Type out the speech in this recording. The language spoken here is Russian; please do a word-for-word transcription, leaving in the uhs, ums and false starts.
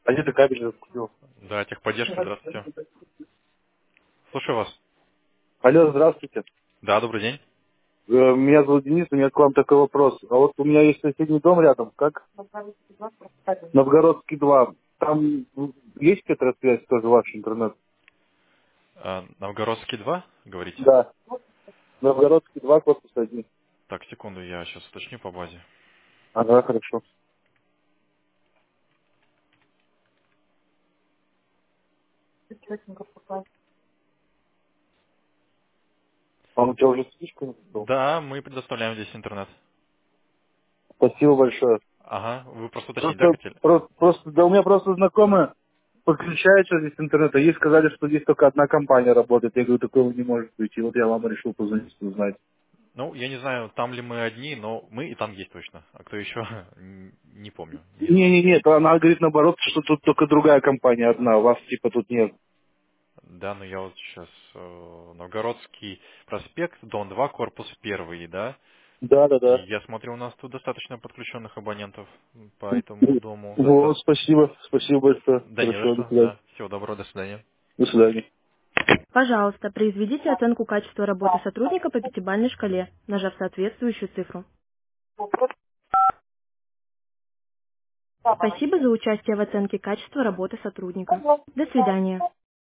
А где ты кабель купил? Да, техподдержка, здравствуйте. Слушаю вас. Алло, здравствуйте. Да, добрый день. Э, Меня зовут Денис, у меня к вам такой вопрос. А вот у меня есть соседний дом рядом, как? Новгородский два. Там есть какая-то связь тоже ваш интернет? А, Новгородский два, говорите? Да. Новгородский два, корпус один. Так, секунду, я сейчас уточню по базе. Ага, хорошо. А он у тебя уже спичку написал? Да, мы предоставляем здесь интернет. Спасибо большое. Ага, вы просто уточнить, да, Просто, хотели? просто, просто, да у меня просто знакомые подключаются здесь интернет, а ей сказали, что здесь только одна компания работает. Я говорю, такого не может быть. И вот я вам решил позвонить, узнать. Ну, я не знаю, там ли мы одни, но мы и там есть точно. А кто еще, н- не помню, не знаю. Не-не-не, то она говорит наоборот, что тут только другая компания одна, у вас типа тут нет. Да, ну я вот сейчас Новгородский проспект, дом два, корпус первый, да? Да, да, И да. я смотрю, у нас тут достаточно подключенных абонентов по этому дому. Вот, спасибо, спасибо большое. Да не за Хорошо, до что, свидания. да. Всего доброго, до свидания. До свидания. Пожалуйста, произведите оценку качества работы сотрудника по пятибалльной шкале, нажав соответствующую цифру. Спасибо за участие в оценке качества работы сотрудника. До свидания.